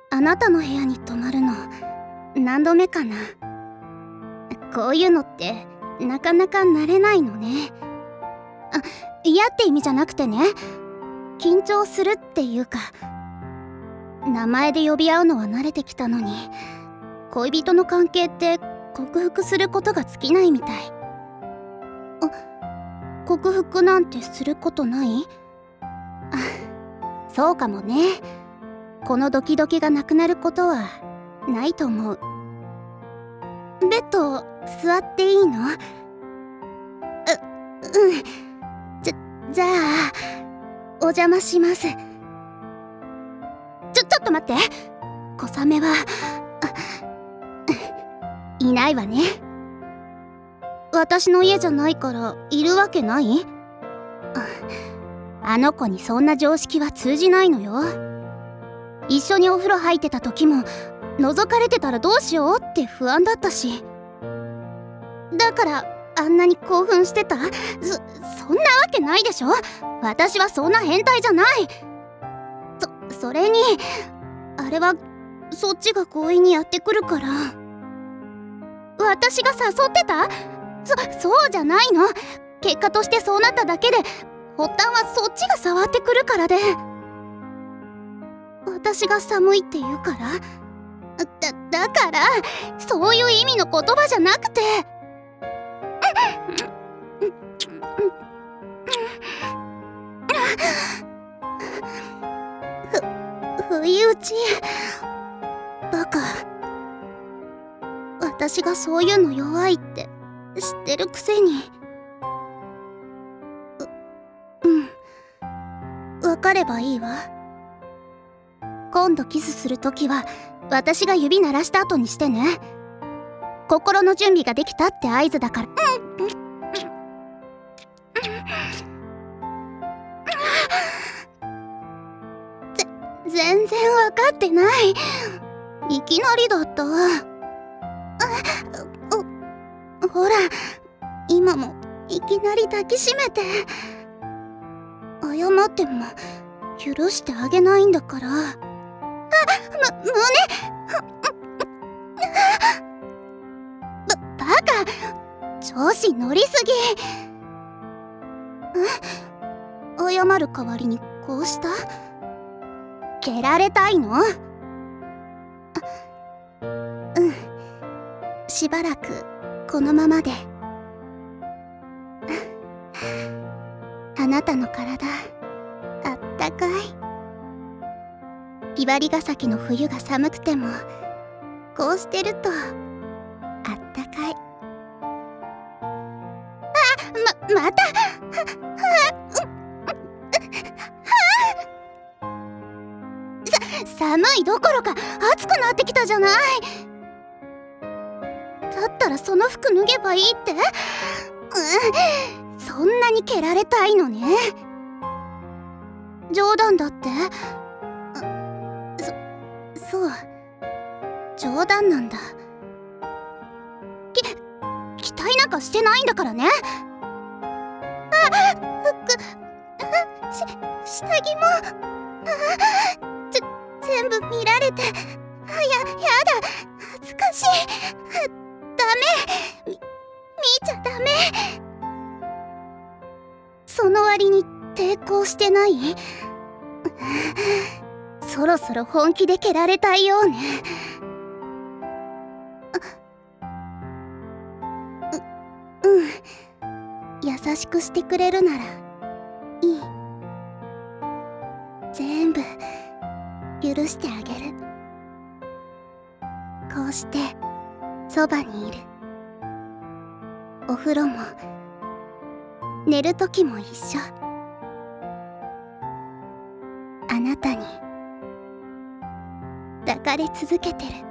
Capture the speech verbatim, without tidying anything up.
あなたの部屋に泊まるの何度目かな。こういうのってなかなか慣れないのね。あ、嫌って意味じゃなくてね、緊張するっていうか、名前で呼び合うのは慣れてきたのに、恋人の関係って克服することが尽きないみたい。あ、克服なんてすることない？あ、そうかもね。このドキドキがなくなることはないと思う。ベッド座っていいの？う、うん。じゃ、じゃあお邪魔します。ちょ、ちょっと待って。小雨は、いないわね。私の家じゃないからいるわけない？あの子にそんな常識は通じないのよ。一緒にお風呂入ってた時も覗かれてたらどうしようって不安だったし、だからあんなに興奮してた？そ、そんなわけないでしょ。私はそんな変態じゃない。そ、それにあれはそっちが強引にやってくるから。私が誘ってた？そ、そうじゃないの。結果としてそうなっただけで、発端はそっちが触ってくるからで。私が寒いって言うから？だ、だからそういう意味の言葉じゃなくて。ふ、不意打ち。バカ。私がそういうの弱いって知ってるくせに。う、うん。わかればいいわ。今度キスするときは私が指鳴らした後にしてね。心の準備ができたって合図だから。ぜ、全然わかってない。いきなりだった。お、ほら、今もいきなり抱きしめて。謝っても許してあげないんだから。む、胸。ば、バカ。調子乗りすぎ。謝る代わりにこうした？蹴られたいの？うん。しばらくこのままで。あなたの体あったかい。ひばりが崎の冬が寒くてもこうしてるとあったかい。あ、ま、また。さ、寒いどころか暑くなってきたじゃない。だったらその服脱げばいいって？うん、そんなに蹴られたいのね。冗談だって？そ、そう、冗談なんだ。き、期待なんかしてないんだからね。あ、服、し、下着も、あ、ちょ、全部見られて、あ、や、やだ、恥ずかしい。ダメ、み、見ちゃダメ。その割に抵抗してない？そろそろ本気で蹴られたいようね。う、うん。優しくしてくれるならいい。全部許してあげる。こうしてそばにいる。お風呂も寝る時も一緒。あなたに抱かれ続けてる。